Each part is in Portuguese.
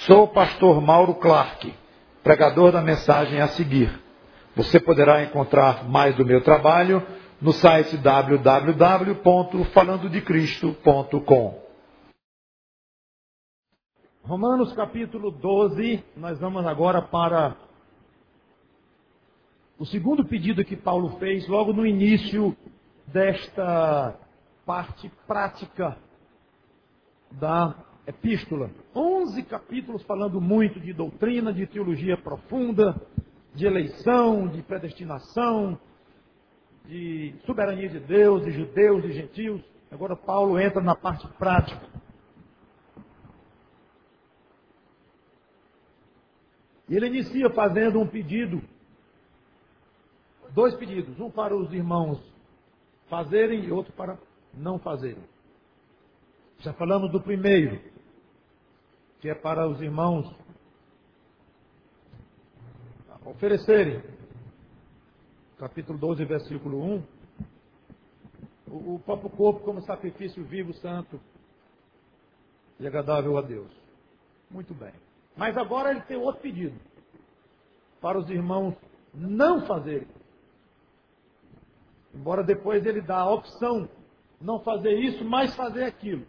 Sou o pastor Mauro Clark, pregador da mensagem a seguir. Você poderá encontrar mais do meu trabalho no site www.falandodecristo.com. Romanos capítulo 12, nós vamos agora para o segundo pedido que Paulo fez logo no início desta parte prática da epístola. 11 capítulos falando muito de doutrina, de teologia profunda, de eleição, de predestinação, de soberania de Deus, de judeus e gentios. Agora Paulo entra na parte prática. E ele inicia fazendo um pedido, dois pedidos, um para os irmãos fazerem e outro para não fazerem. Já falamos do primeiro, que é para os irmãos oferecerem. Capítulo 12, versículo 1. O próprio corpo como sacrifício vivo, santo e agradável a Deus. Muito bem. Mas agora ele tem outro pedido. Para os irmãos não fazerem. Embora depois ele dá a opção, não fazer isso, mas fazer aquilo.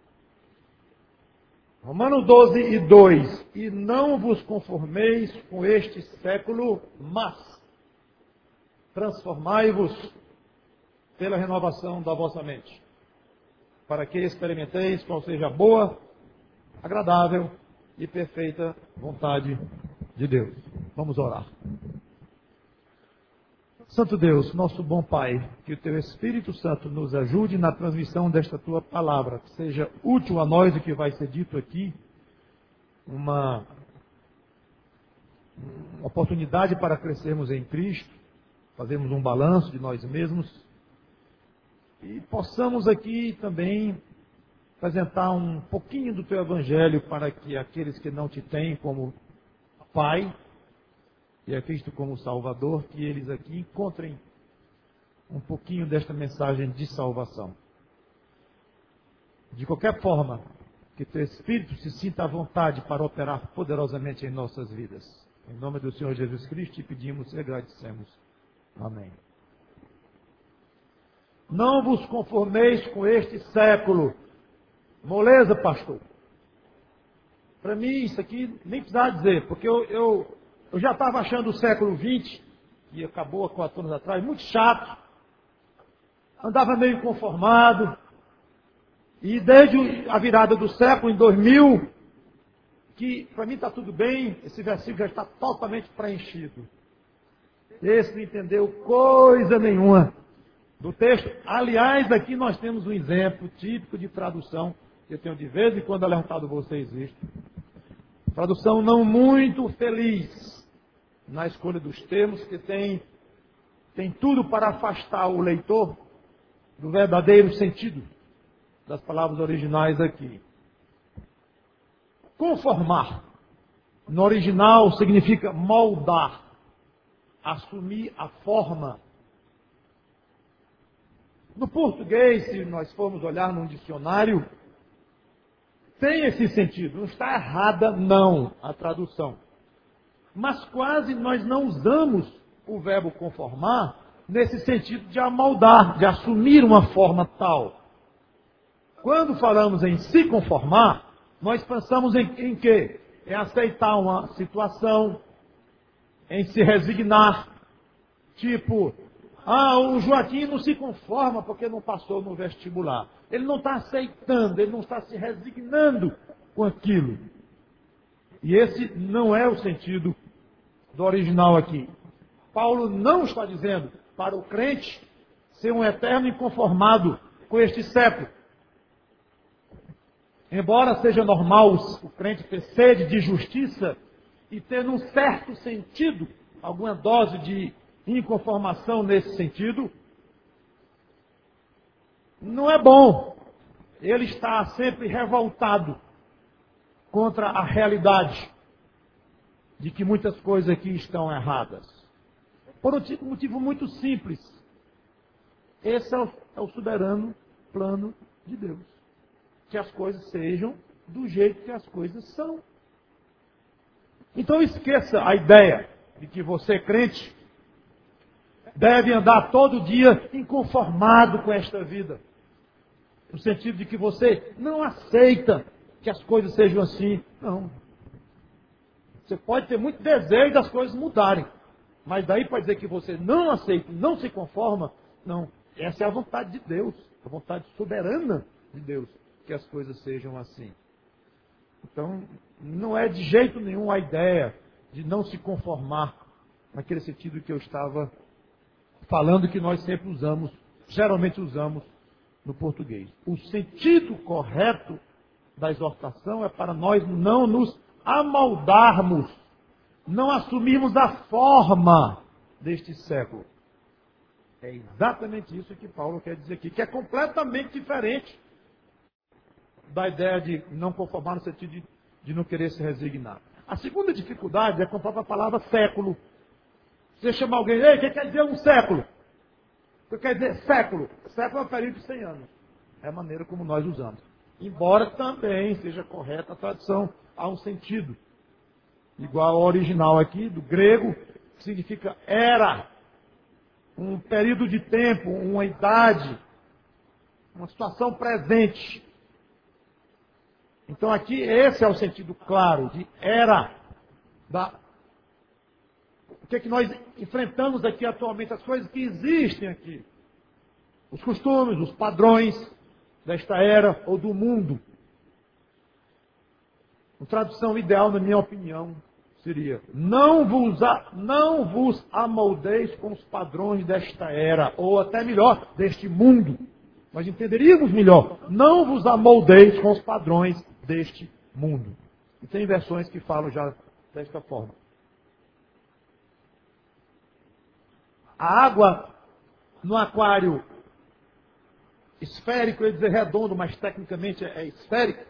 Romanos 12 e 2. E não vos conformeis com este século, mas transformai-vos pela renovação da vossa mente, para que experimenteis qual seja a boa, agradável e perfeita vontade de Deus. Vamos orar. Santo Deus, nosso bom Pai, que o Teu Espírito Santo nos ajude na transmissão desta Tua palavra, que seja útil a nós o que vai ser dito aqui, uma oportunidade para crescermos em Cristo, fazermos um balanço de nós mesmos e possamos aqui também apresentar um pouquinho do Teu Evangelho para que aqueles que não Te têm como Pai e a Cristo como Salvador, que eles aqui encontrem um pouquinho desta mensagem de salvação. De qualquer forma, que Teu Espírito se sinta à vontade para operar poderosamente em nossas vidas. Em nome do Senhor Jesus Cristo, te pedimos e agradecemos. Amém. Não vos conformeis com este século. Moleza, pastor. Para mim, isso aqui nem precisava dizer, porque eu já estava achando o século XX, que acabou há 4 anos atrás, muito chato. Andava meio inconformado. E desde a virada do século, em 2000, que para mim está tudo bem, esse versículo já está totalmente preenchido. Esse não entendeu coisa nenhuma do texto. Aliás, aqui nós temos um exemplo típico de tradução, que eu tenho de vez em quando alertado vocês isto. Tradução não muito feliz na escolha dos termos, que tem tudo para afastar o leitor do verdadeiro sentido das palavras originais aqui. Conformar, no original, significa moldar, assumir a forma. No português, se nós formos olhar num dicionário, tem esse sentido. Não está errada, não, a tradução. Mas quase nós não usamos o verbo conformar nesse sentido de amoldar, de assumir uma forma tal. Quando falamos em se conformar, nós pensamos em quê? Em aceitar uma situação, em se resignar. Tipo, o Joaquim não se conforma porque não passou no vestibular. Ele não está aceitando, ele não está se resignando com aquilo. E esse não é o sentido do original aqui. Paulo não está dizendo para o crente ser um eterno inconformado com este século. Embora seja normal o crente ter sede de justiça e ter, num certo sentido, alguma dose de inconformação nesse sentido, não é bom. Ele está sempre revoltado contra a realidade de que muitas coisas aqui estão erradas. Por um motivo muito simples. Esse é o soberano plano de Deus. Que as coisas sejam do jeito que as coisas são. Então esqueça a ideia de que você, crente, deve andar todo dia inconformado com esta vida. No sentido de que você não aceita que as coisas sejam assim. Não. Você pode ter muito desejo das coisas mudarem. Mas daí para dizer que você não aceita, não se conforma, não. Essa é a vontade de Deus, a vontade soberana de Deus, que as coisas sejam assim. Então, não é de jeito nenhum a ideia de não se conformar, naquele sentido que eu estava falando, que nós sempre usamos, geralmente usamos no português. O sentido correto da exortação é para nós não nos amoldarmos, não assumirmos a forma deste século. É exatamente isso que Paulo quer dizer aqui, que é completamente diferente da ideia de não conformar no sentido de não querer se resignar. A segunda dificuldade é com a própria palavra século. Você chama alguém, ei, o que quer dizer um século? O que quer dizer século? Século é um período de 100 anos. É a maneira como nós usamos. Embora também seja correta a tradução, há um sentido. Igual ao original aqui, do grego, que significa era. Um período de tempo, uma idade, uma situação presente. Então aqui esse é o sentido claro de era. O que é que nós enfrentamos aqui atualmente, as coisas que existem aqui. Os costumes, os padrões desta era ou do mundo. Uma tradução ideal, na minha opinião, seria: não vos amoldeis com os padrões desta era, ou até melhor, deste mundo. Nós entenderíamos melhor: não vos amoldeis com os padrões deste mundo. E tem versões que falam já desta forma. A água no aquário esférico, eu ia dizer redondo, mas tecnicamente é esférico.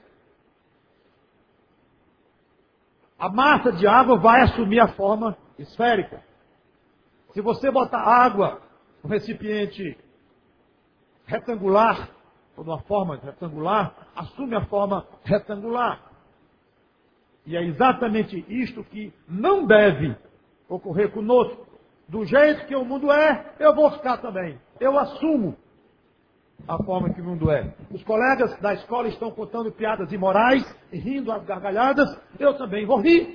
A massa de água vai assumir a forma esférica. Se você botar água no recipiente retangular, ou numa forma retangular, assume a forma retangular. E é exatamente isto que não deve ocorrer conosco. Do jeito que o mundo é, eu vou ficar também. Eu assumo a forma que o mundo é. Os colegas da escola estão contando piadas imorais e rindo às gargalhadas, eu também vou rir.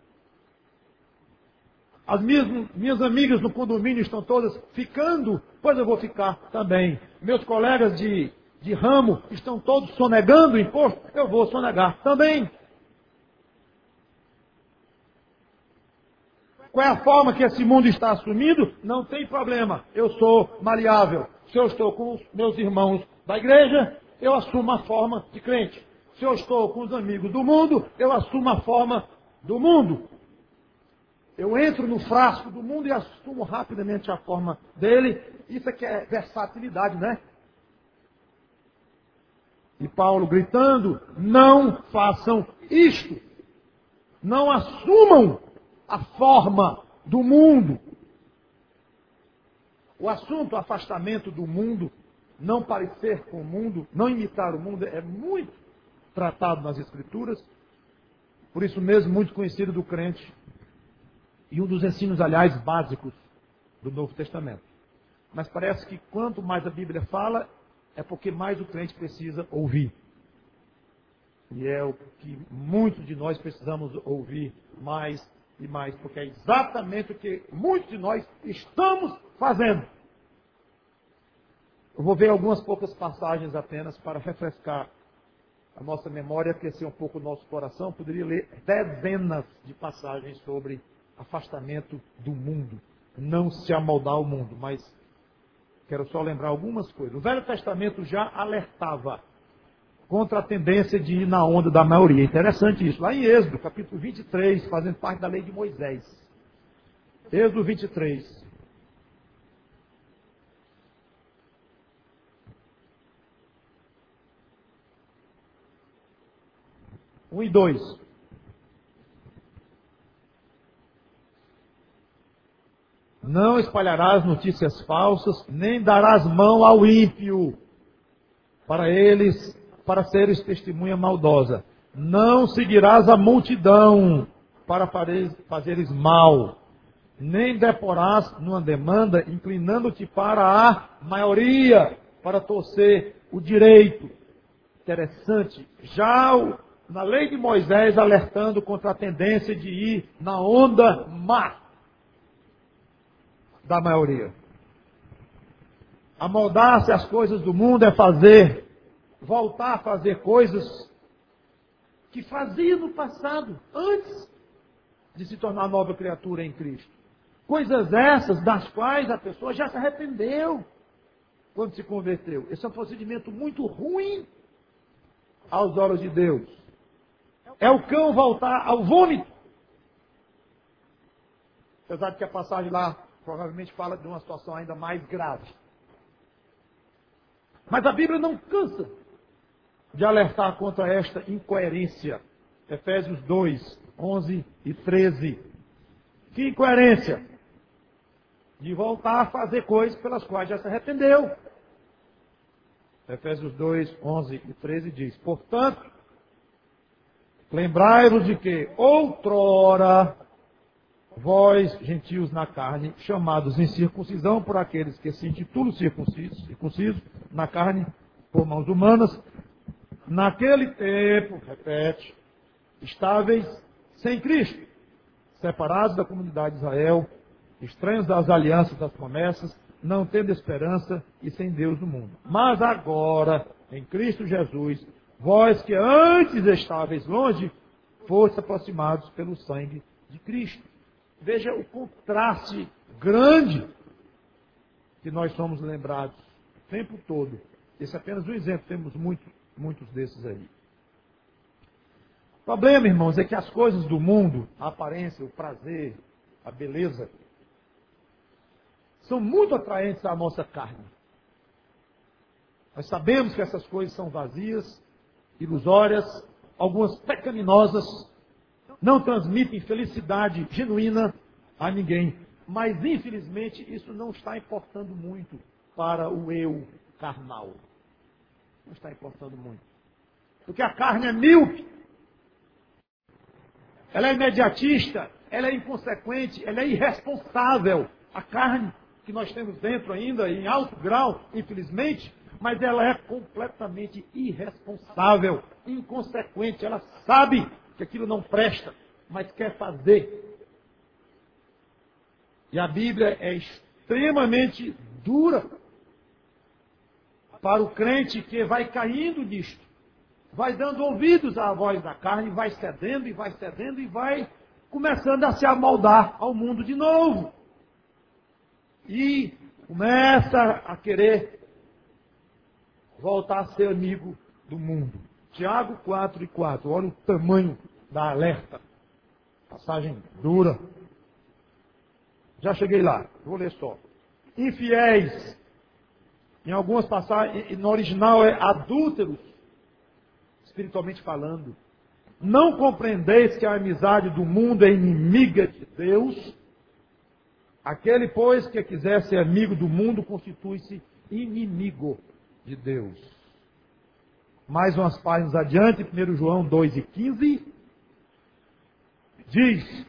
As minhas amigas no condomínio estão todas ficando, pois eu vou ficar também. Meus colegas de ramo estão todos sonegando o imposto, eu vou sonegar também. Qual é a forma que esse mundo está assumindo? Não tem problema, eu sou maleável. Se eu estou com os meus irmãos da igreja, eu assumo a forma de crente. Se eu estou com os amigos do mundo, eu assumo a forma do mundo. Eu entro no frasco do mundo e assumo rapidamente a forma dele. Isso aqui é versatilidade, né? E Paulo gritando: não façam isto. Não assumam a forma do mundo. O assunto afastamento do mundo, não parecer com o mundo, não imitar o mundo, é muito tratado nas Escrituras. Por isso mesmo, muito conhecido do crente. E um dos ensinos, aliás, básicos do Novo Testamento. Mas parece que quanto mais a Bíblia fala, é porque mais o crente precisa ouvir. E é o que muitos de nós precisamos ouvir mais e mais, porque é exatamente o que muitos de nós estamos fazendo. Eu vou ver algumas poucas passagens apenas para refrescar a nossa memória, aquecer um pouco o nosso coração. Eu poderia ler dezenas de passagens sobre afastamento do mundo, não se amoldar ao mundo, mas quero só lembrar algumas coisas. O Velho Testamento já alertava contra a tendência de ir na onda da maioria. Interessante isso. Lá em Êxodo, capítulo 23, fazendo parte da lei de Moisés. Êxodo 23. Um e 2. Não espalharás notícias falsas, nem darás mão ao ímpio, para seres testemunha maldosa. Não seguirás a multidão, para fazeres mal, nem deporás numa demanda, inclinando-te para a maioria, para torcer o direito. Interessante. Já na lei de Moisés, alertando contra a tendência de ir na onda má da maioria. Amoldar-se às coisas do mundo é voltar a fazer coisas que fazia no passado, antes de se tornar nova criatura em Cristo. Coisas essas das quais a pessoa já se arrependeu quando se converteu. Esse é um procedimento muito ruim aos olhos de Deus. É o cão voltar ao vômito. Apesar de que a passagem lá provavelmente fala de uma situação ainda mais grave. Mas a Bíblia não cansa de alertar contra esta incoerência. Efésios 2, 11 e 13. Que incoerência? De voltar a fazer coisas pelas quais já se arrependeu. Efésios 2, 11 e 13 diz: portanto, lembrai-vos de que outrora vós, gentios na carne, chamados em circuncisão por aqueles que se intitulam circuncisos na carne por mãos humanas, naquele tempo, repete, estáveis sem Cristo, separados da comunidade de Israel, estranhos das alianças das promessas, não tendo esperança e sem Deus no mundo. Mas agora, em Cristo Jesus, vós que antes estáveis longe, fostes aproximados pelo sangue de Cristo. Veja o contraste grande que nós somos lembrados o tempo todo. Esse é apenas um exemplo, temos muitos desses aí. O problema, irmãos, é que as coisas do mundo, a aparência, o prazer, a beleza, são muito atraentes à nossa carne. Nós sabemos que essas coisas são vazias, ilusórias, algumas pecaminosas, não transmitem felicidade genuína a ninguém. Mas, infelizmente, isso não está importando muito para o eu carnal. Não está importando muito. Porque a carne é míope. Ela é imediatista, ela é inconsequente, ela é irresponsável. A carne que nós temos dentro ainda, em alto grau, infelizmente, mas ela é completamente irresponsável, inconsequente. Ela sabe que aquilo não presta, mas quer fazer. E a Bíblia é extremamente dura para o crente que vai caindo nisto. Vai dando ouvidos à voz da carne, vai cedendo e vai cedendo e vai começando a se amoldar ao mundo de novo. E começa a querer voltar a ser amigo do mundo. Tiago 4:4. Olha o tamanho da alerta. Passagem dura. Já cheguei lá. Vou ler só. Infiéis. Em algumas passagens, no original é adúlteros, espiritualmente falando. Não compreendeis que a amizade do mundo é inimiga de Deus? Aquele, pois, que quiser ser amigo do mundo, constitui-se inimigo de Deus. Mais umas páginas adiante, 1 João 2:15, diz,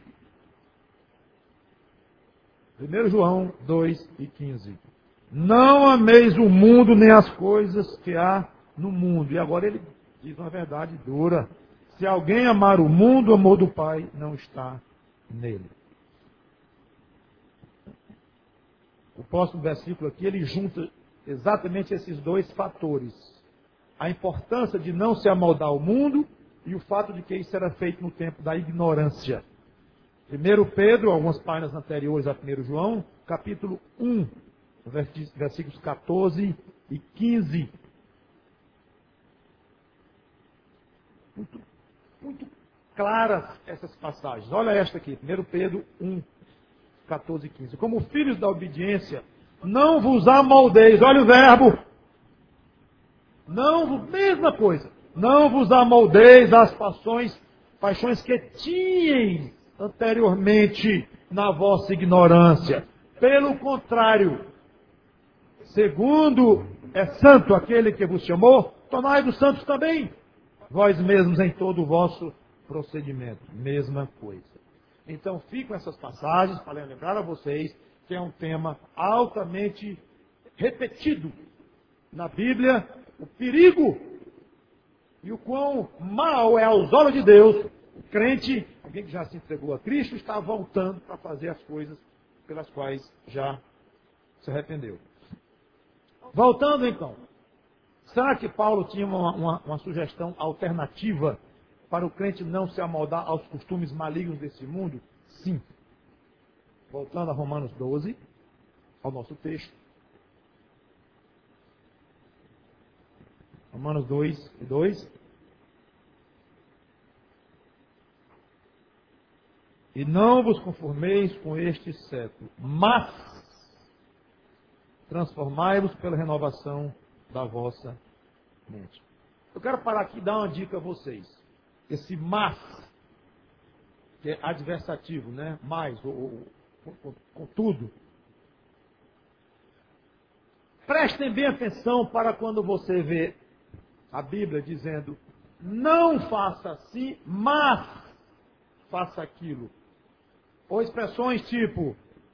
1 João 2:15, não ameis o mundo nem as coisas que há no mundo. E agora ele diz uma verdade dura. Se alguém amar o mundo, o amor do Pai não está nele. O próximo versículo aqui, ele junta exatamente esses dois fatores. A importância de não se amoldar ao mundo e o fato de que isso era feito no tempo da ignorância. 1 Pedro, algumas páginas anteriores a 1 João, capítulo 1, versículos 14 e 15. Muito claras essas passagens. Olha esta aqui, 1 Pedro 1, 14 e 15. Como filhos da obediência, não vos amoldeis. Olha o verbo. Mesma coisa. Não vos amoldeis às paixões que tinham anteriormente na vossa ignorância. Pelo contrário, segundo é santo aquele que vos chamou, tornai-vos santos também, vós mesmos em todo o vosso procedimento. Mesma coisa. Então, ficam essas passagens para lembrar a vocês que é um tema altamente repetido na Bíblia, o perigo e o quão mal é aos olhos de Deus o crente, alguém que já se entregou a Cristo, está voltando para fazer as coisas pelas quais já se arrependeu. Voltando então, será que Paulo tinha uma sugestão alternativa para o crente não se amoldar aos costumes malignos desse mundo? Sim. Voltando a Romanos 12, ao nosso texto. Romanos 2:2. E não vos conformeis com este século, mas transformai-vos pela renovação da vossa mente. Eu quero parar aqui e dar uma dica a vocês. Esse mas, que é adversativo, né? Mais, ou tudo. Prestem bem atenção para quando você vê a Bíblia dizendo, não faça assim, mas faça aquilo. Ou expressões tipo,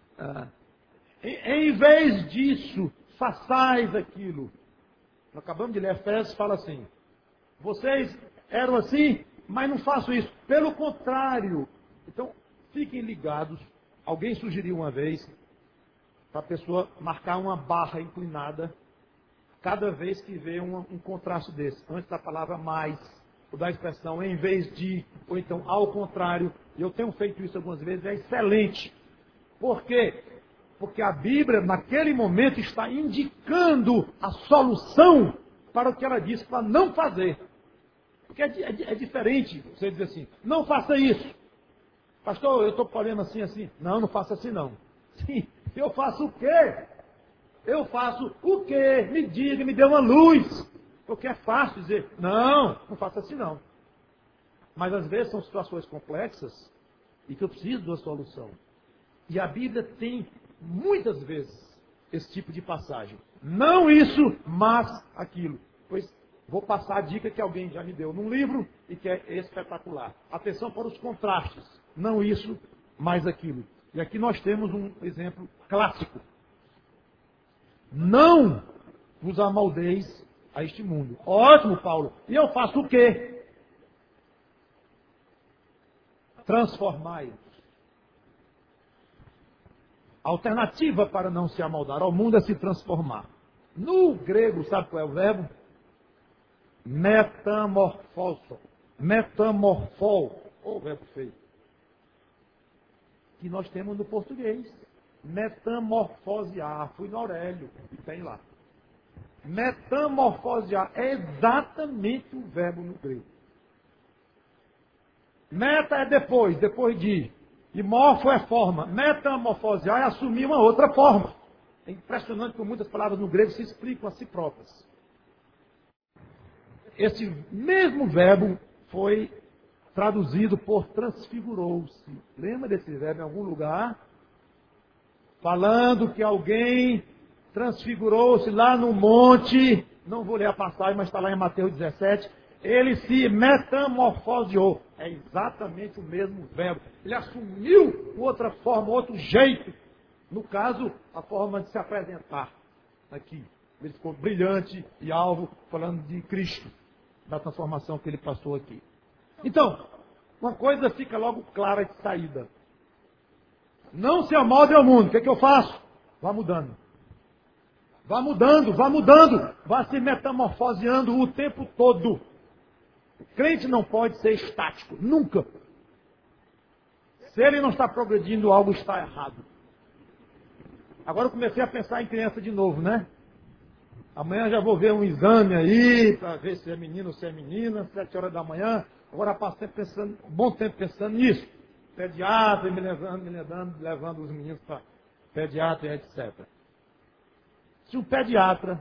em vez disso, façais aquilo. Nós acabamos de ler Efésios, fala assim, vocês eram assim, mas não façam isso. Pelo contrário. Então, fiquem ligados. Alguém sugeriu uma vez para a pessoa marcar uma barra inclinada cada vez que vê um contraste desse. Antes da palavra mais, ou da expressão em vez de, ou então ao contrário. E eu tenho feito isso algumas vezes, é excelente. Por quê? Porque a Bíblia, naquele momento, está indicando a solução para o que ela disse para não fazer. Porque é diferente você dizer assim, não faça isso. Pastor, eu estou colhendo assim, assim. Não, não faça assim não. Sim, eu faço o quê? Eu faço o quê? Me diga, me dê uma luz. Porque é fácil dizer, não, não faça assim não. Mas às vezes são situações complexas e que eu preciso de uma solução. E a Bíblia tem muitas vezes esse tipo de passagem. Não isso, mas aquilo. Pois vou passar a dica que alguém já me deu num livro e que é espetacular. Atenção para os contrastes. Não isso, mas aquilo. E aqui nós temos um exemplo clássico. Não vos amoldeis a este mundo. Ótimo, Paulo. E eu faço o quê? Transformai-vos. A alternativa para não se amoldar ao mundo é se transformar. No grego, sabe qual é o verbo? Metamorfoso. Metamorfol. O verbo feio. Que nós temos no português. Metamorfosear. Fui no Aurélio, e tem lá. Metamorfosear é exatamente o verbo no grego. Meta é depois de. E morfo é forma. Metamorfosear é assumir uma outra forma. É impressionante como muitas palavras no grego se explicam a si próprias. Esse mesmo verbo foi traduzido por transfigurou-se. Lembra desse verbo em algum lugar? Falando que alguém transfigurou-se lá no monte. Não vou ler a passagem, mas está lá em Mateus 17. Ele se metamorfoseou. É exatamente o mesmo verbo. Ele assumiu outra forma, outro jeito. No caso, a forma de se apresentar aqui. Ele ficou brilhante e alvo, falando de Cristo, da transformação que ele passou aqui. Então, uma coisa fica logo clara de saída. Não se amolde ao mundo. O que é que eu faço? Vá mudando. Vá mudando, vá mudando. Vá se metamorfoseando o tempo todo. O crente não pode ser estático. Nunca. Se ele não está progredindo, algo está errado. Agora eu comecei a pensar em criança de novo, né? Amanhã já vou ver um exame aí, para ver se é menino ou se é menina, 7 horas da manhã. Agora passo um bom tempo pensando nisso. Pediatra, levando os meninos para pediatra e etc. Se um pediatra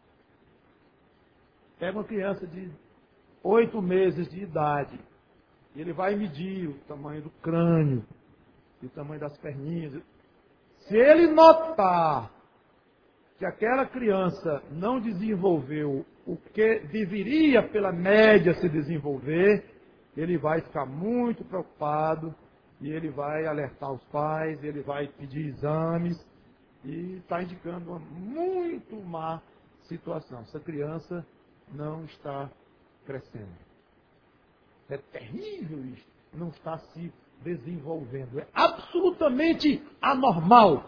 pega uma criança de 8 meses de idade, e ele vai medir o tamanho do crânio, e o tamanho das perninhas. Se ele notar que aquela criança não desenvolveu o que deveria pela média se desenvolver, ele vai ficar muito preocupado e ele vai alertar os pais, ele vai pedir exames, e está indicando uma muito má situação. Essa criança não está crescendo. É terrível isso. Não está se desenvolvendo. É absolutamente anormal.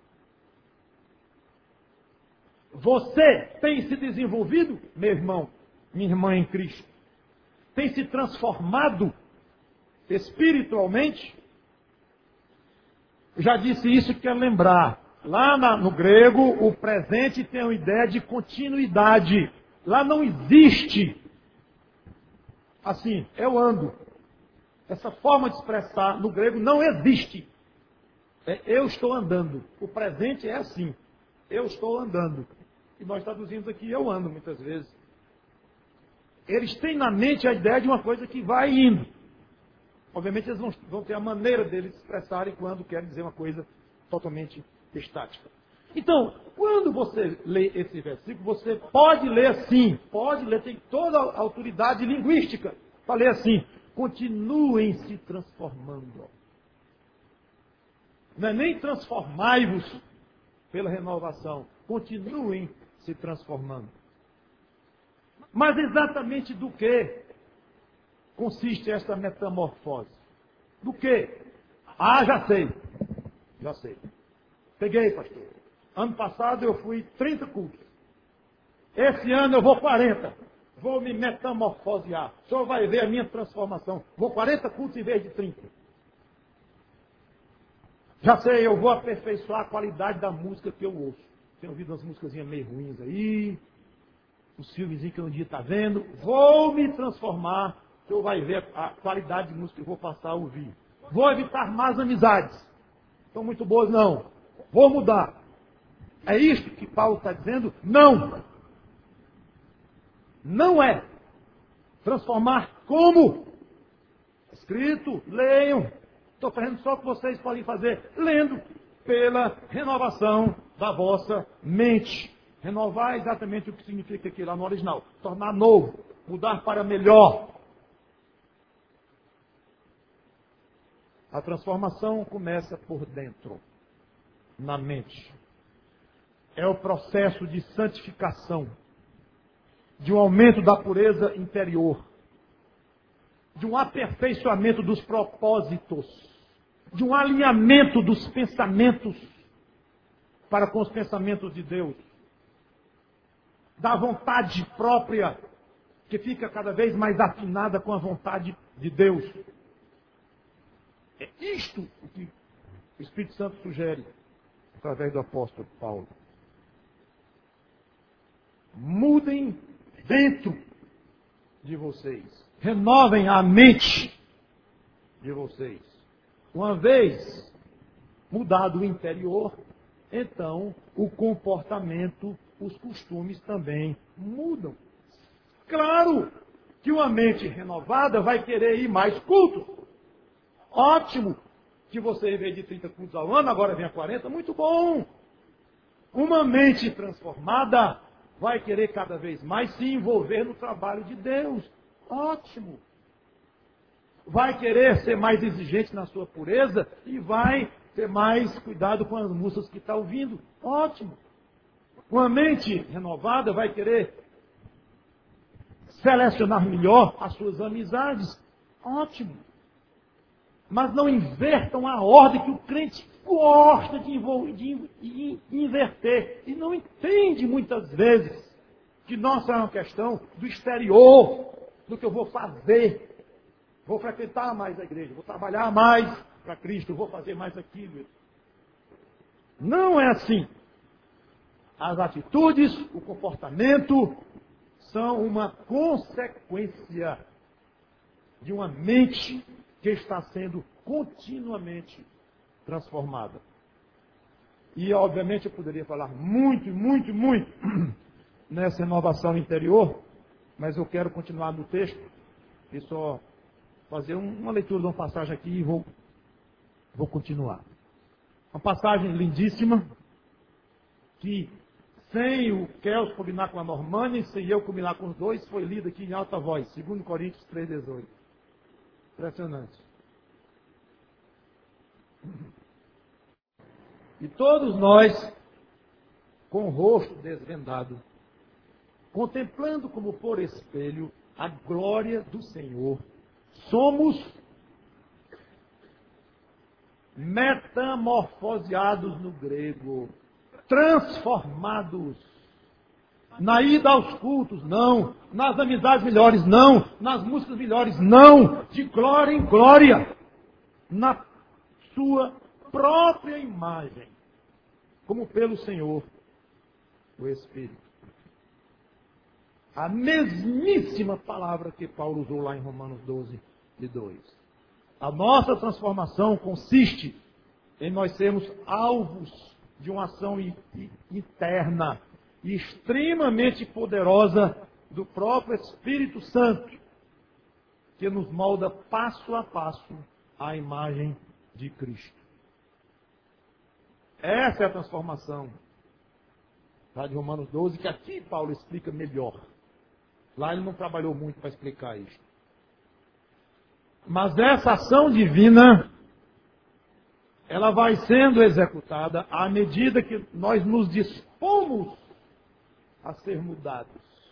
Você tem se desenvolvido, meu irmão, minha irmã em Cristo? Tem se transformado espiritualmente? Eu já disse isso e quero lembrar. Lá no grego, o presente tem uma ideia de continuidade. Lá não existe assim, eu ando. Essa forma de expressar no grego não existe. É eu estou andando. O presente é assim. Eu estou andando. E nós traduzimos aqui eu ando muitas vezes. Eles têm na mente a ideia de uma coisa que vai indo. Obviamente eles vão ter a maneira deles expressarem quando querem dizer uma coisa totalmente estática. Então, quando você lê esse versículo, você pode ler assim, pode ler, tem toda a autoridade linguística para ler assim, continuem se transformando. Não é nem transformai-vos pela renovação, continuem se transformando. Mas exatamente do que consiste esta metamorfose? Do que? Ah, já sei. Já sei. Peguei, pastor. Ano passado eu fui 30 cultos. Esse ano eu vou 40. Vou me metamorfosear. O senhor vai ver a minha transformação. Vou 40 cultos em vez de 30. Já sei, eu vou aperfeiçoar a qualidade da música que eu ouço. Tenho ouvido umas músicas meio ruins aí. Os filmezinhos que um dia está vendo. Vou me transformar. O senhor vai ver a qualidade de música que eu vou passar a ouvir. Vou evitar más amizades. São muito boas, não. Vou mudar. É isto que Paulo está dizendo? Não. Não é. Transformar como? Escrito, leiam. Estou fazendo só o que vocês podem fazer, lendo, pela renovação da vossa mente. Renovar é exatamente o que significa aqui lá no original. Tornar novo, mudar para melhor. A transformação começa por dentro, na mente. É o processo de santificação, de um aumento da pureza interior, de um aperfeiçoamento dos propósitos, de um alinhamento dos pensamentos para com os pensamentos de Deus, da vontade própria, que fica cada vez mais afinada com a vontade de Deus. É isto o que o Espírito Santo sugere através do apóstolo Paulo. Mudem dentro de vocês. Renovem a mente de vocês. Uma vez mudado o interior, então o comportamento, os costumes também mudam. Claro que uma mente renovada vai querer ir mais cultos. Ótimo que você, em vez de 30 cultos ao ano, agora venha 40, muito bom. Uma mente transformada vai querer cada vez mais se envolver no trabalho de Deus. Ótimo. Vai querer ser mais exigente na sua pureza e vai ter mais cuidado com as músicas que está ouvindo. Ótimo. Uma mente renovada vai querer selecionar melhor as suas amizades. Ótimo. Mas não invertam a ordem que o crente gosta de inverter. E não entende muitas vezes que nossa é uma questão do exterior, do que eu vou fazer. Vou frequentar mais a igreja, vou trabalhar mais para Cristo, vou fazer mais aquilo. Não é assim. As atitudes, o comportamento são uma consequência de uma mente que está sendo continuamente transformada. E, obviamente, eu poderia falar muito nessa renovação interior, mas eu quero continuar no texto e só fazer uma leitura de uma passagem aqui e vou continuar. Uma passagem lindíssima, que sem o Kelso combinar com a Normânia e sem eu combinar com os dois, foi lida aqui em alta voz, 2 Coríntios 3,18. Impressionante. E todos nós, com o rosto desvendado, contemplando como por espelho a glória do Senhor, somos metamorfoseados no grego, transformados. Na ida aos cultos, não. Nas amizades melhores, não. Nas músicas melhores, não. De glória em glória. Na sua própria imagem. Como pelo Senhor, o Espírito. A mesmíssima palavra que Paulo usou lá em Romanos 12, de 2. A nossa transformação consiste em nós sermos alvos de uma ação interna e extremamente poderosa do próprio Espírito Santo, que nos molda passo a passo à imagem de Cristo. Essa é a transformação lá de Romanos 12, que aqui Paulo explica melhor. Lá ele não trabalhou muito para explicar isso. Mas essa ação divina, ela vai sendo executada à medida que nós nos dispomos a ser mudados.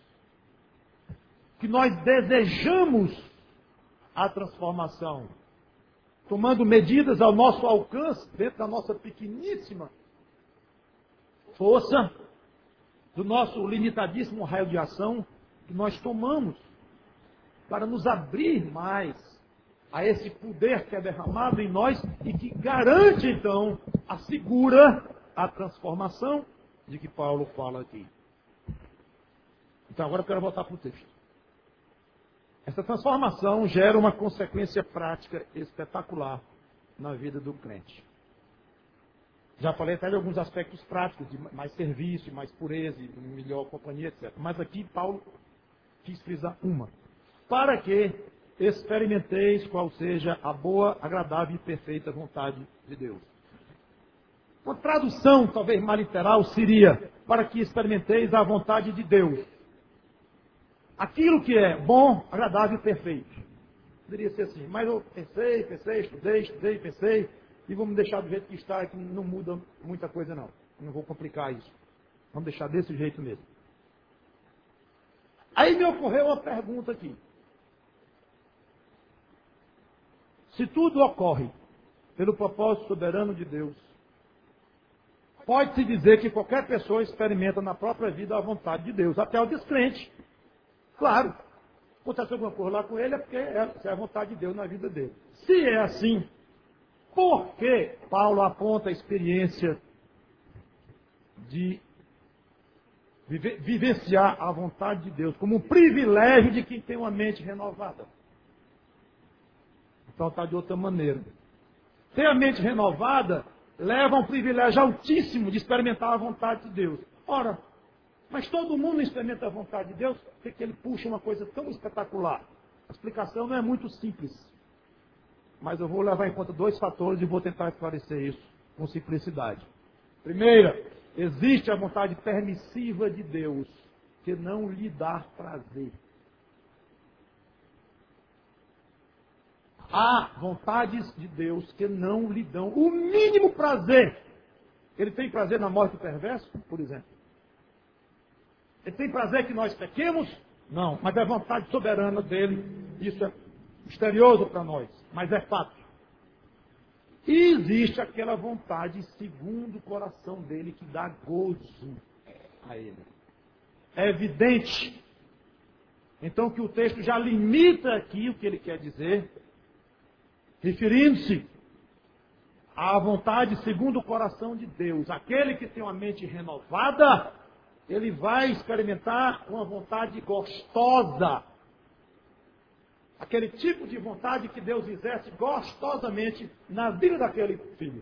Que nós desejamos a transformação, tomando medidas ao nosso alcance, dentro da nossa pequeníssima força, do nosso limitadíssimo raio de ação, que nós tomamos para nos abrir mais a esse poder que é derramado em nós e que garante, então, assegura a transformação de que Paulo fala aqui. Então, agora eu quero voltar para o texto. Essa transformação gera uma consequência prática espetacular na vida do crente. Já falei até de alguns aspectos práticos, de mais serviço, mais pureza, de melhor companhia, etc. Mas aqui Paulo quis frisar uma. Para que experimenteis qual seja a boa, agradável e perfeita vontade de Deus. Uma tradução, talvez mais literal, seria: para que experimenteis a vontade de Deus. Aquilo que é bom, agradável e perfeito. Poderia ser assim, mas eu pensei, estudei, pensei, e vamos deixar do jeito que está, que não muda muita coisa não. Não vou complicar isso. Vamos deixar desse jeito mesmo. Aí me ocorreu uma pergunta aqui. Se tudo ocorre pelo propósito soberano de Deus, pode-se dizer que qualquer pessoa experimenta na própria vida a vontade de Deus, até o descrente. Claro, acontece alguma coisa lá com ele é porque essa é a vontade de Deus na vida dele. Se é assim, por que Paulo aponta a experiência de vivenciar a vontade de Deus como um privilégio de quem tem uma mente renovada? Então está de outra maneira. Ter a mente renovada leva a um privilégio altíssimo de experimentar a vontade de Deus. Ora, mas todo mundo experimenta a vontade de Deus, porque ele puxa uma coisa tão espetacular. A explicação não é muito simples. Mas eu vou levar em conta dois fatores e vou tentar esclarecer isso com simplicidade. Primeira, existe a vontade permissiva de Deus, que não lhe dá prazer. Há vontades de Deus que não lhe dão o mínimo prazer. Ele tem prazer na morte do perverso, por exemplo. Ele tem prazer que nós pequemos? Não, mas é vontade soberana dele. Isso é misterioso para nós, mas é fato. E existe aquela vontade segundo o coração dele que dá gozo a ele. É evidente. Então que o texto já limita aqui o que ele quer dizer, referindo-se à vontade segundo o coração de Deus. Aquele que tem uma mente renovada, ele vai experimentar uma vontade gostosa. Aquele tipo de vontade que Deus exerce gostosamente na vida daquele filho.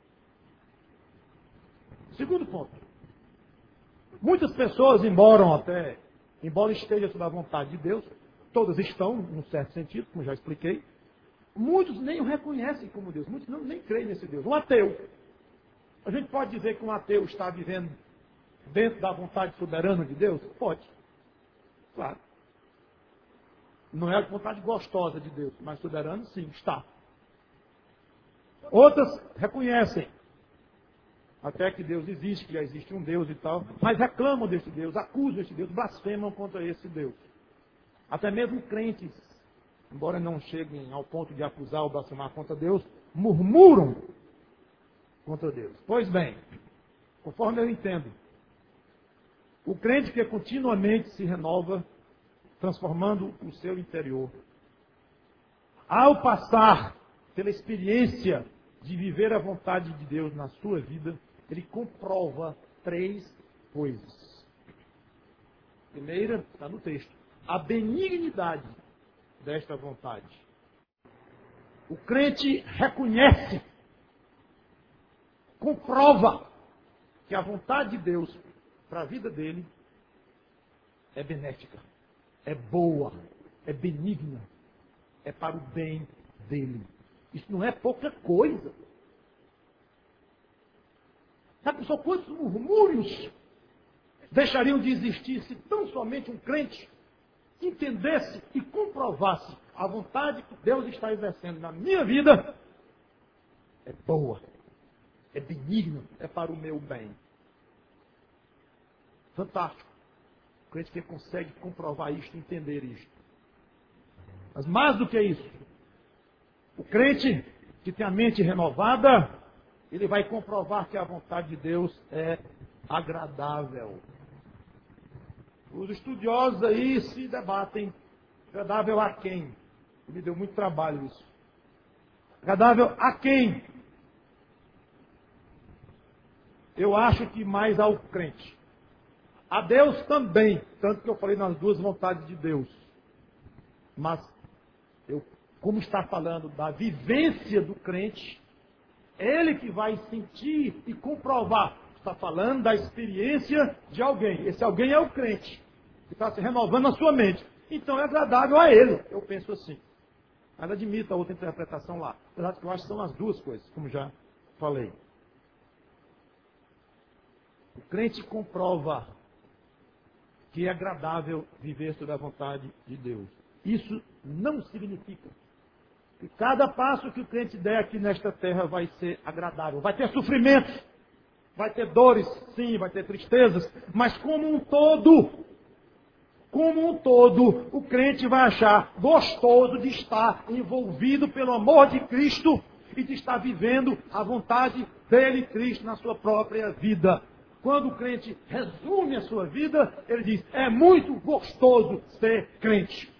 Segundo ponto. Muitas pessoas, embora estejam sob a vontade de Deus, todas estão, num certo sentido, como já expliquei, muitos nem o reconhecem como Deus, muitos nem creem nesse Deus. Um ateu. A gente pode dizer que um ateu está vivendo dentro da vontade soberana de Deus? Pode. Claro. Não é a vontade gostosa de Deus, mas soberano sim, está. Outras reconhecem. até que Deus existe, que já existe um Deus e tal, mas reclamam desse Deus, acusam esse Deus, blasfemam contra esse Deus. Até mesmo crentes, embora não cheguem ao ponto de acusar ou blasfemar contra Deus, murmuram contra Deus. Pois bem, conforme eu entendo, o crente que continuamente se renova, transformando o seu interior, ao passar pela experiência de viver a vontade de Deus na sua vida, ele comprova 3 coisas. Primeira, está no texto, a benignidade desta vontade. O crente reconhece, comprova que a vontade de Deus para a vida dele é benéfica, é boa, é benigna, é para o bem dele. Isso não é pouca coisa. Sabe só quantos murmúrios deixariam de existir se tão somente um crente entendesse e comprovasse a vontade que Deus está exercendo na minha vida é boa, é benigna, é para o meu bem. Fantástico. O crente que consegue comprovar isto, entender isto. Mas mais do que isso, o crente que tem a mente renovada, ele vai comprovar que a vontade de Deus é agradável. Os estudiosos aí se debatem. Agradável a quem? Me deu muito trabalho isso. Agradável a quem? Eu acho que mais ao crente. A Deus também. Tanto que eu falei nas 2 vontades de Deus. Mas, como está falando da vivência do crente, ele que vai sentir e comprovar. Está falando da experiência de alguém. Esse alguém é o crente, que está se renovando na sua mente. Então é agradável a ele. Eu penso assim. Mas admito a outra interpretação lá. Apesar de que eu acho que são as 2 coisas, como já falei. O crente comprova que é agradável viver sob a vontade de Deus. Isso não significa que cada passo que o crente der aqui nesta terra vai ser agradável. Vai ter sofrimentos, vai ter dores, sim, vai ter tristezas, mas como um todo, o crente vai achar gostoso de estar envolvido pelo amor de Cristo e de estar vivendo a vontade dele, Cristo, na sua própria vida. Quando o crente resume a sua vida, ele diz, é muito gostoso ser crente.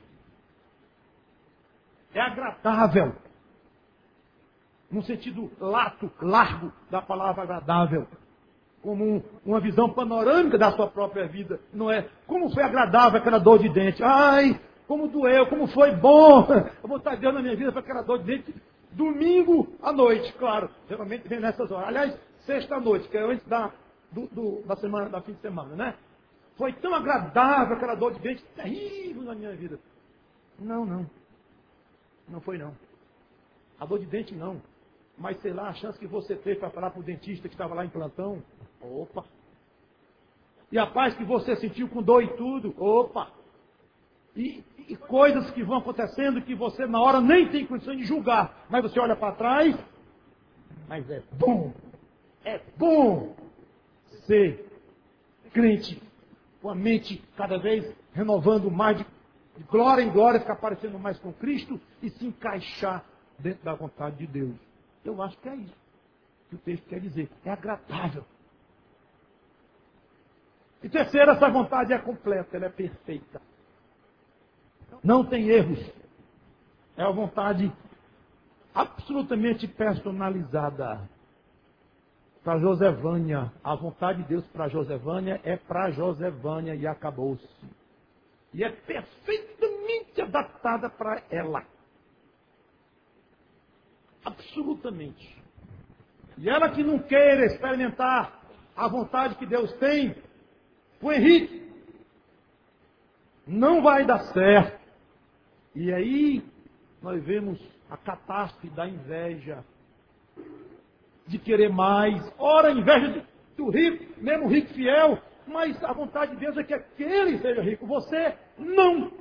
É agradável. No sentido largo da palavra agradável. Como uma visão panorâmica da sua própria vida. Não é como foi agradável aquela dor de dente. Ai, como doeu, como foi bom. A vontade de Deus na minha vida foi aquela dor de dente. Domingo à noite, claro. Geralmente vem nessas horas. Aliás, sexta à noite, que é antes da semana, da fim de semana, né? Foi tão agradável aquela dor de dente, terrível na minha vida. Não. Não foi não. A dor de dente não. Mas sei lá, a chance que você teve para falar para o dentista que estava lá em plantão. Opa! E a paz que você sentiu com dor e tudo. Opa! E coisas que vão acontecendo que você na hora nem tem condição de julgar. Mas você olha para trás. Mas é bom. É bom ser crente. Com a mente cada vez renovando mais de glória em glória, ficar parecendo mais com Cristo e se encaixar dentro da vontade de Deus. Eu acho que é isso que o texto quer dizer. É agradável. E terceiro, essa vontade é completa, ela é perfeita. Não tem erros. É uma vontade absolutamente personalizada. Para Josevânia, a vontade de Deus para Josevânia é para Josevânia e acabou-se. E é perfeitamente adaptada para ela. Absolutamente. E ela que não queira experimentar a vontade que Deus tem, o Henrique, não vai dar certo. E aí nós vemos a catástrofe da inveja, de querer mais. Ora, a inveja do rico, mesmo rico fiel, mas a vontade de Deus é que aquele seja rico. Você não.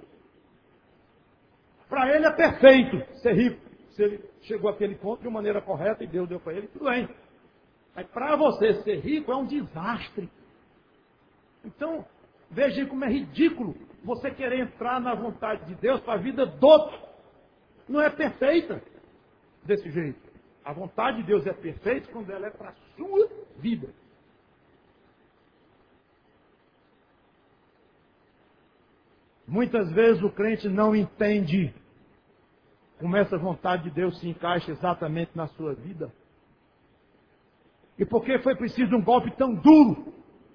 Para ele é perfeito ser rico. Se ele chegou àquele ponto de uma maneira correta e Deus deu para ele, tudo bem. Mas para você ser rico é um desastre. Então, veja como é ridículo você querer entrar na vontade de Deus para a vida do outro. Não é perfeita desse jeito. A vontade de Deus é perfeita quando ela é para a sua vida. Muitas vezes o crente não entende como essa vontade de Deus se encaixa exatamente na sua vida. E por que foi preciso um golpe tão duro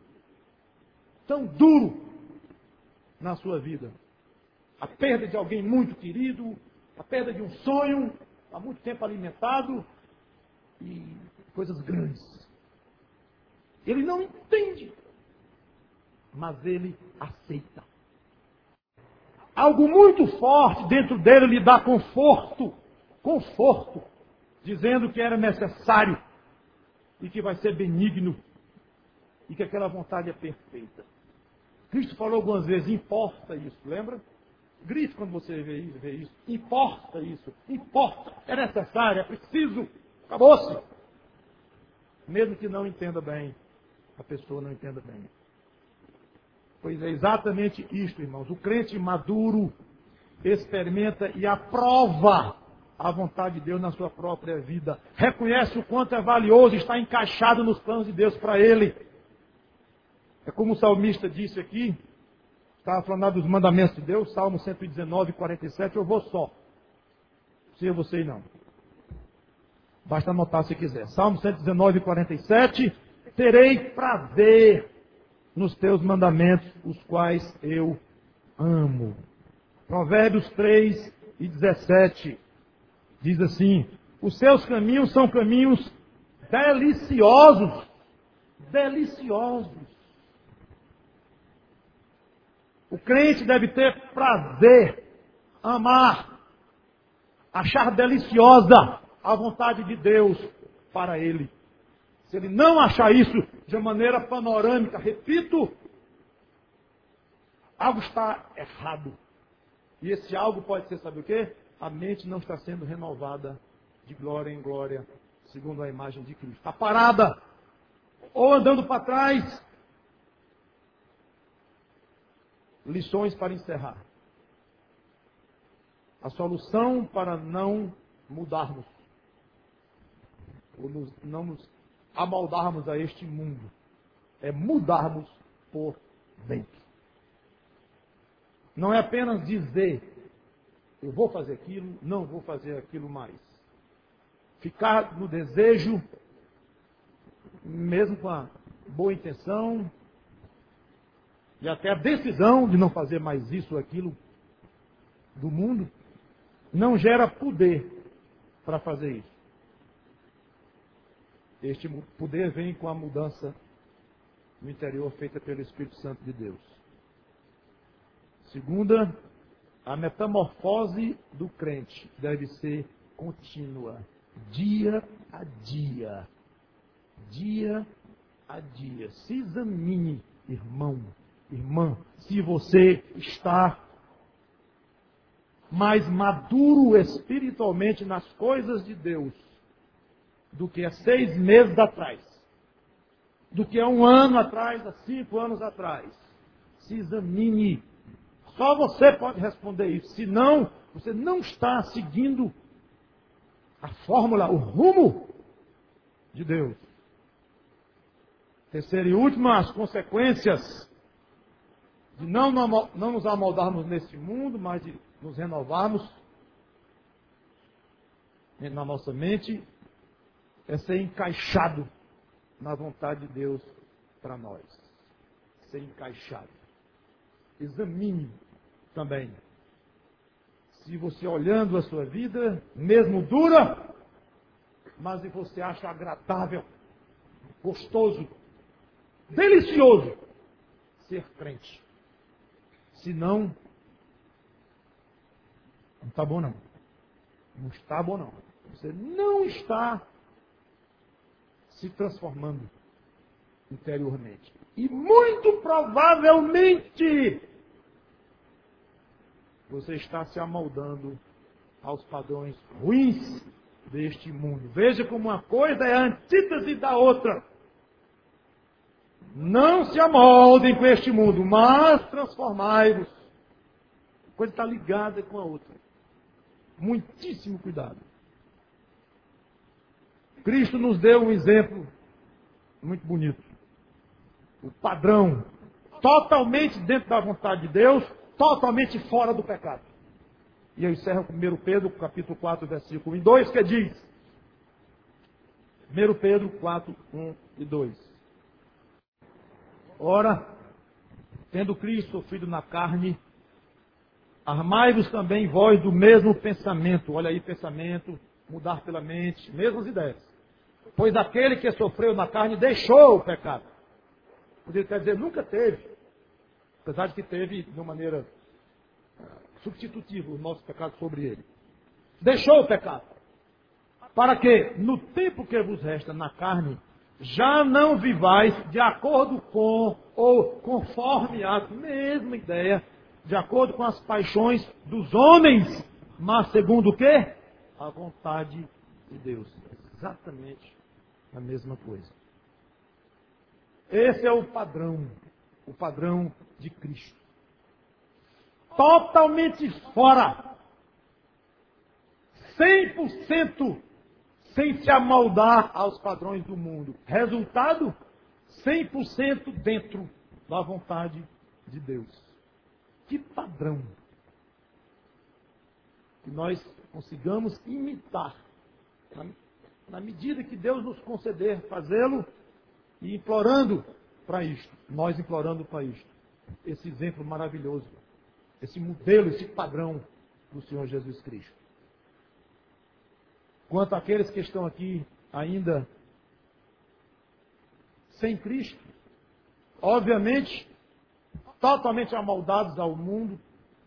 na sua vida? A perda de alguém muito querido, a perda de um sonho há muito tempo alimentado e coisas grandes. Ele não entende, mas ele aceita. Algo muito forte dentro dele lhe dá conforto, dizendo que era necessário e que vai ser benigno e que aquela vontade é perfeita. Cristo falou algumas vezes, importa isso, lembra? Grite quando você vê isso. Importa isso, importa, é necessário, é preciso, acabou-se. Mesmo que não entenda bem, a pessoa não entenda bem. Pois é exatamente isto, irmãos. O crente maduro experimenta e aprova a vontade de Deus na sua própria vida. Reconhece o quanto é valioso estar encaixado nos planos de Deus para ele. É como o salmista disse aqui, estava falando dos mandamentos de Deus, Salmo 119, 47, eu vou só. Se eu você não. Basta anotar se quiser. Salmo 119, 47, terei prazer nos teus mandamentos, os quais eu amo. Provérbios 3 e 17 diz assim, os seus caminhos são caminhos deliciosos. Deliciosos. O crente deve ter prazer, amar, achar deliciosa a vontade de Deus para ele. Se ele não achar isso de uma maneira panorâmica, repito, algo está errado. E esse algo pode ser, sabe o quê? A mente não está sendo renovada de glória em glória, segundo a imagem de Cristo. Está parada, ou andando para trás. Lições para encerrar. A solução para não mudarmos, ou não nos amoldarmos a este mundo, é mudarmos por dentro. Não é apenas dizer, eu vou fazer aquilo, não vou fazer aquilo mais. Ficar no desejo, mesmo com a boa intenção, e até a decisão de não fazer mais isso ou aquilo do mundo, não gera poder para fazer isso. Este poder vem com a mudança no interior feita pelo Espírito Santo de Deus. Segunda, a metamorfose do crente deve ser contínua, dia a dia. Dia a dia. Se examine, irmão, irmã, se você está mais maduro espiritualmente nas coisas de Deus do que há 6 meses atrás, do que há 1 ano atrás, há 5 anos atrás. Se examine. Só você pode responder isso. Senão, você não está seguindo a fórmula, o rumo de Deus. Terceiro e último, as consequências de não nos amoldarmos nesse mundo, mas de nos renovarmos na nossa mente, é ser encaixado na vontade de Deus para nós. Ser encaixado. Examine também. Se você olhando a sua vida, mesmo dura, mas se você acha agradável, gostoso, delicioso ser crente. Se não, não está bom não. Não está bom não. Você não está se transformando interiormente. E muito provavelmente você está se amoldando aos padrões ruins deste mundo. Veja como uma coisa é a antítese da outra. Não se amoldem com este mundo, mas transformai-vos. A coisa está ligada com a outra. Muitíssimo cuidado. Cristo nos deu um exemplo muito bonito. O padrão, totalmente dentro da vontade de Deus, totalmente fora do pecado. E eu encerro com 1 Pedro, capítulo 4, versículo 1 e 2, que diz, 1 Pedro 4, 1 e 2. Ora, tendo Cristo sofrido na carne, armai-vos também vós do mesmo pensamento. Olha aí, pensamento, mudar pela mente, mesmas ideias. Pois aquele que sofreu na carne deixou o pecado. Poderia quer dizer, nunca teve. Apesar de que teve de uma maneira substitutiva o nosso pecado sobre ele. Deixou o pecado. Para que, no tempo que vos resta na carne, já não vivais de acordo com ou conforme a mesma ideia, de acordo com as paixões dos homens, mas segundo o quê? A vontade de Deus. Exatamente a mesma coisa. Esse é o padrão de Cristo. Totalmente fora, 100% sem se amoldar aos padrões do mundo. Resultado, 100% dentro da vontade de Deus. Que padrão! Que nós consigamos imitar, na medida que Deus nos conceder fazê-lo, e implorando para isto, nós implorando para isto, esse exemplo maravilhoso, esse modelo, esse padrão do Senhor Jesus Cristo. Quanto àqueles que estão aqui ainda sem Cristo, obviamente, totalmente amoldados ao mundo,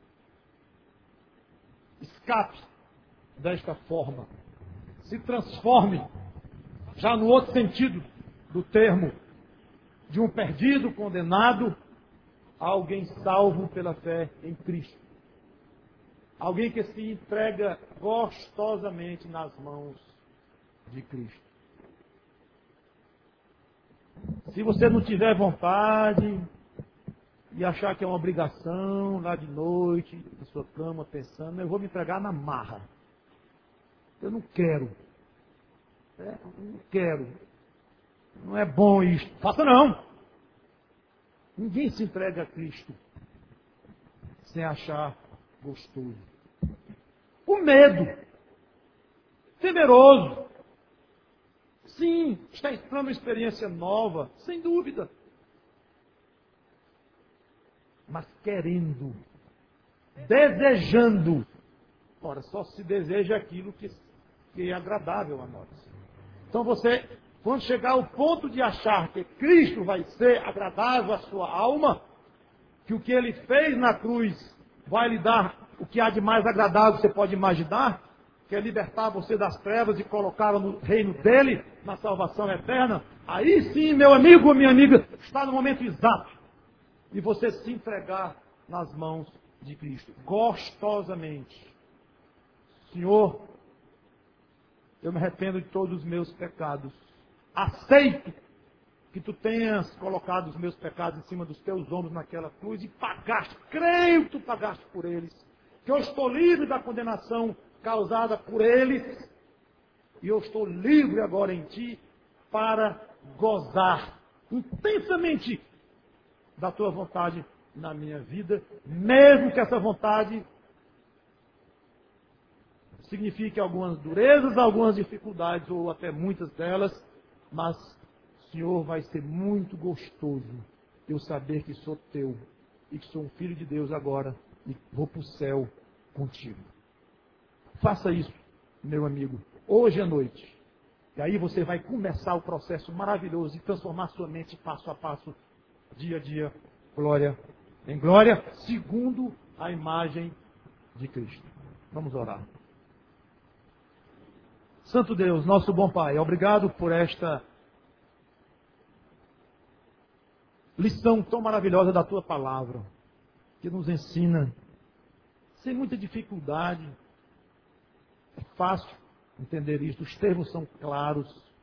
escape desta forma. Se transforme, já no outro sentido do termo, de um perdido, condenado, a alguém salvo pela fé em Cristo. Alguém que se entrega gostosamente nas mãos de Cristo. Se você não tiver vontade e achar que é uma obrigação, lá de noite, na sua cama, pensando, eu vou me entregar na marra. Eu não quero. Não quero. Não é bom isto. Faça não. Ninguém se entrega a Cristo sem achar gostoso. Com medo. Temeroso. Sim, está entrando uma experiência nova, sem dúvida. Mas querendo, desejando. Ora, só se deseja aquilo que é agradável a nós. Então você, quando chegar ao ponto de achar que Cristo vai ser agradável à sua alma, que o que Ele fez na cruz vai lhe dar o que há de mais agradável que você pode imaginar, que é libertar você das trevas e colocá-lo no reino dEle, na salvação eterna, aí sim, meu amigo ou minha amiga, está no momento exato de você se entregar nas mãos de Cristo, gostosamente. Senhor, eu me arrependo de todos os meus pecados. Aceito que tu tenhas colocado os meus pecados em cima dos teus ombros naquela cruz e pagaste. Creio que tu pagaste por eles. Que eu estou livre da condenação causada por eles. E eu estou livre agora em ti para gozar intensamente da tua vontade na minha vida, mesmo que essa vontade signifique algumas durezas, algumas dificuldades, ou até muitas delas, mas, Senhor, vai ser muito gostoso eu saber que sou teu e que sou um filho de Deus agora e vou para o céu contigo. Faça isso, meu amigo, hoje à noite. E aí você vai começar o processo maravilhoso de transformar sua mente passo a passo, dia a dia, glória em glória, segundo a imagem de Cristo. Vamos orar. Santo Deus, nosso bom Pai, obrigado por esta lição tão maravilhosa da Tua Palavra, que nos ensina, sem muita dificuldade, é fácil, entender isso. Os termos são claros.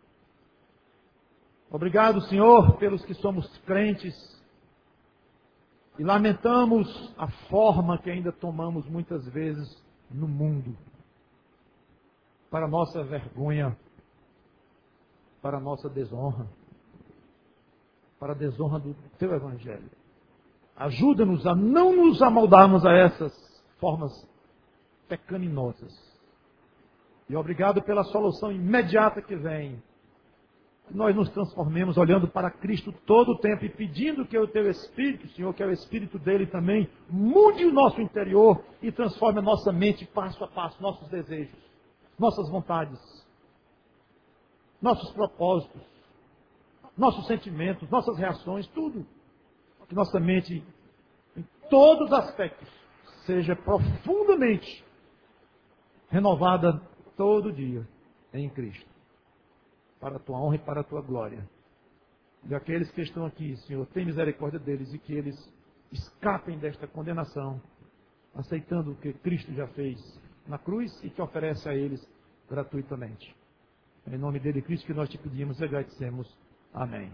Obrigado, Senhor, pelos que somos crentes e lamentamos a forma que ainda tomamos muitas vezes no mundo, para nossa vergonha, para nossa desonra, para a desonra do Teu Evangelho. Ajuda-nos a não nos amoldarmos a essas formas pecaminosas. E obrigado pela solução imediata que vem. Que nós nos transformemos olhando para Cristo todo o tempo e pedindo que o Teu Espírito, Senhor, que é o Espírito dele também, mude o nosso interior e transforme a nossa mente passo a passo, nossos desejos, nossas vontades, nossos propósitos, nossos sentimentos, nossas reações, tudo. Que nossa mente, em todos os aspectos, seja profundamente renovada todo dia em Cristo. Para a Tua honra e para a Tua glória. E aqueles que estão aqui, Senhor, tem misericórdia deles e que eles escapem desta condenação, aceitando o que Cristo já fez na cruz e que oferece a eles gratuitamente. Em nome dele, Cristo, que nós te pedimos e agradecemos. Amém.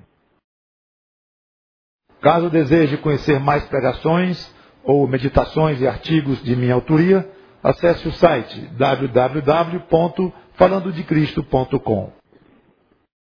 Caso deseje conhecer mais pregações ou meditações e artigos de minha autoria, acesse o site www.falandodecristo.com.